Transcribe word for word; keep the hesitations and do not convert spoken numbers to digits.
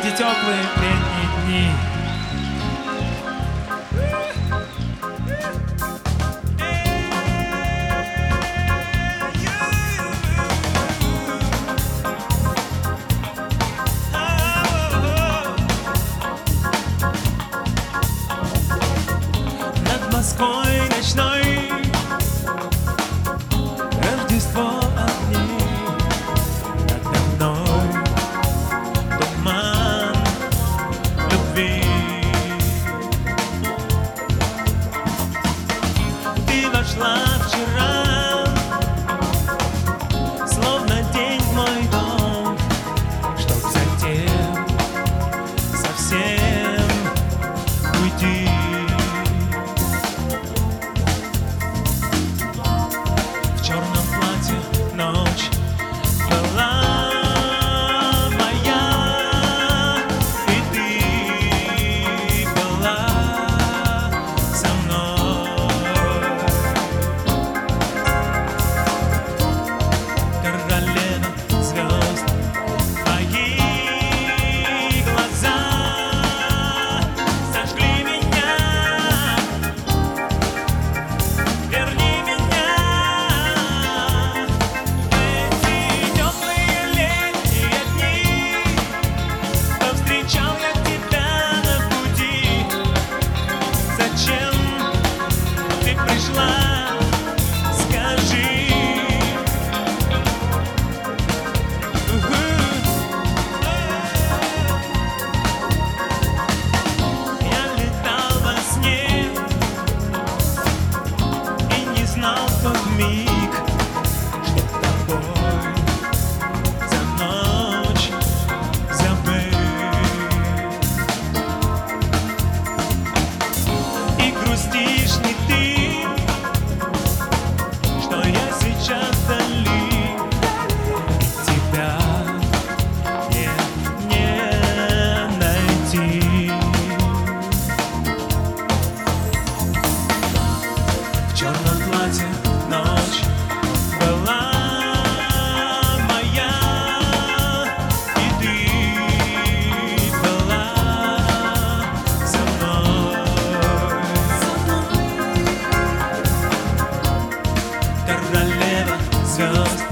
эти теплые летние дни. Над Москвой ночной Рождество огней, надо мной туман любви. Ты вошла вчера, словно день в мой дом, чтоб затем совсем уйти. В черном платье ночь была моя, и ты была со мной. Королева звезд, твои глаза сожгли меня. Верни меня в эти теплые летние дни. Повстречал я тебя на пути. Зачем ты пришла? Скажи. Я летал во сне и не знал в тот миг, что тобой за ночь забыть. И грустишь не ты, что я сейчас вдали, и тебя мне не найти. В черном платье ночь была моя, и ты была со мной. Королева звезд,